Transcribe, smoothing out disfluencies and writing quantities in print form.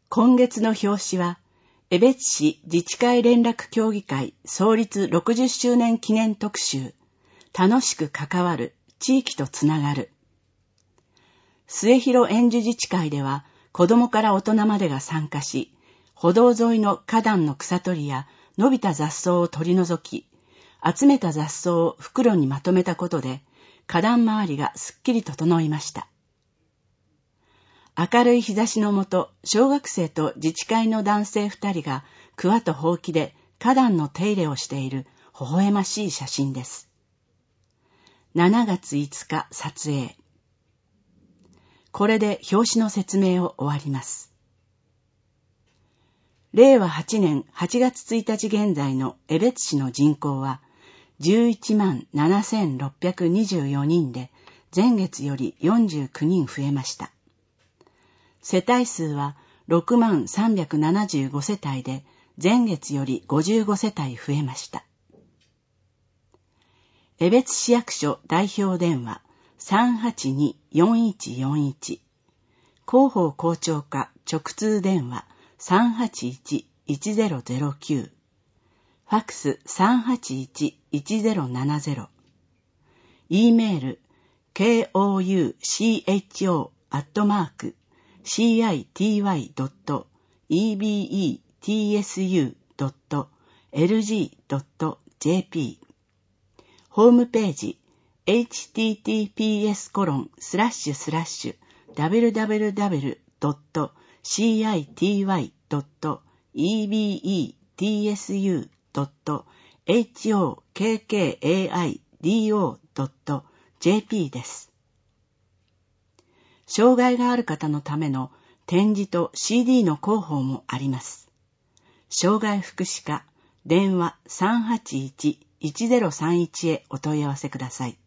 今月の表紙は、江別市自治会連絡協議会創立60周年記念特集、楽しく関わる、地域とつながる。末広円珠自治会では、子どもから大人までが参加し、歩道沿いの花壇の草取りや伸びた雑草を取り除き、集めた雑草を袋にまとめたことで、花壇周りがすっきり整いました。明るい日差しの下、小学生と自治会の男性2人が桑とほうきで花壇の手入れをしている微笑ましい写真です。7月5日撮影。これで表紙の説明を終わります。令和8年8月1日現在の江別市の人口は117,624 人で、前月より49人増えました。世帯数は6375世帯で、前月より55世帯増えました。江別市役所代表電話 382-4141、 広報校長課直通電話 381-1009、 ファックス 381-1070、 E メール koucho@city.ebetsu.lg.jp、 ホームページ https://www.city.ebetsu.hokkaido.jp です。障害がある方のための展示と CD の広報もあります。障害福祉課電話 381-1031 へお問い合わせください。